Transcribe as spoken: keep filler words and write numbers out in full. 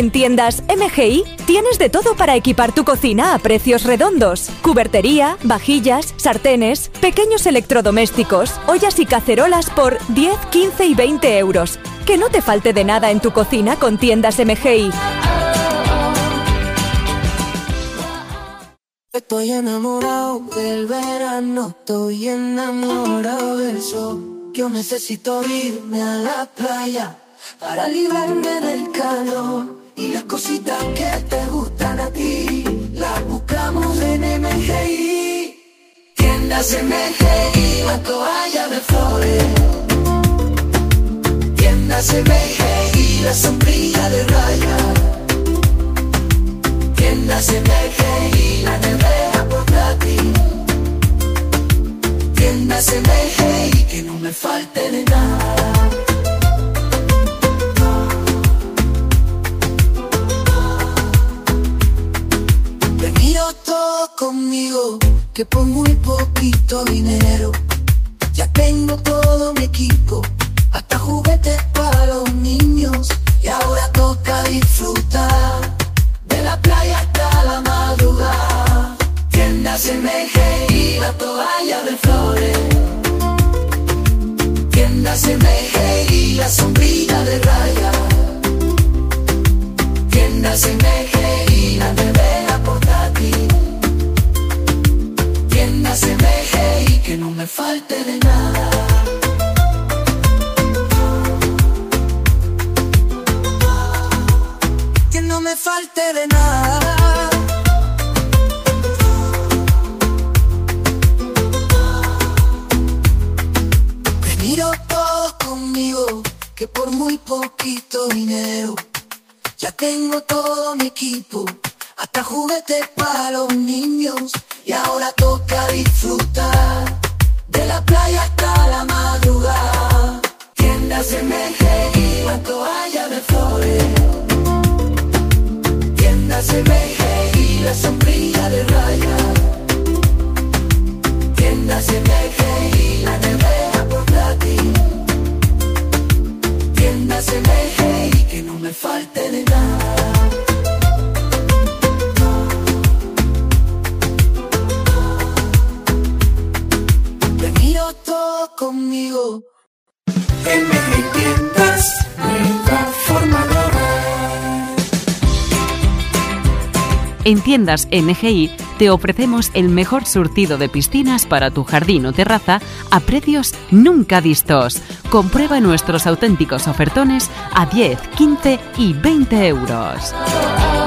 En tiendas M G I tienes de todo para equipar tu cocina a precios redondos. Cubertería, vajillas, sartenes, pequeños electrodomésticos, ollas y cacerolas por diez, quince y veinte euros. Que no te falte de nada en tu cocina con tiendas M G I. Estoy enamorado del verano, estoy enamorado del sol. Yo necesito irme a la playa para librarme del calor. Y las cositas que te gustan a ti las buscamos en M G I. Tiendas M G I, la toalla de flores. Tiendas M G I, la sombrilla de raya. Tiendas M G I, la nevera portátil. Tiendas M G I, que no me falte de nada. Todo conmigo, que por muy poquito dinero ya tengo todo mi equipo, hasta juguetes para los niños. Y ahora toca disfrutar de la playa hasta la madrugada. Tiendas M G I, la toalla de flores. Tiendas M G I, la sombrilla de raya. Tiendas M G I, la nevera portátil. Tiendas M G I, que no me falte de nada. Que no me falte de nada. Venido todos conmigo, que por muy poquito dinero ya tengo todo mi equipo, hasta juguetes para los niños. Y ahora toca disfrutar de la playa hasta la madrugada. Tiendas M G I, la toalla de flores. Tiendas M G I, la sombrilla de raya. Tiendas M G I, la nevera portátil. Tiendas M G I, que no me falte de nada. Todo conmigo. M G I Tiendas, nueva forma de ahorrar. En Tiendas M G I te ofrecemos el mejor surtido de piscinas para tu jardín o terraza a precios nunca vistos. Comprueba nuestros auténticos ofertones a diez, quince y veinte euros.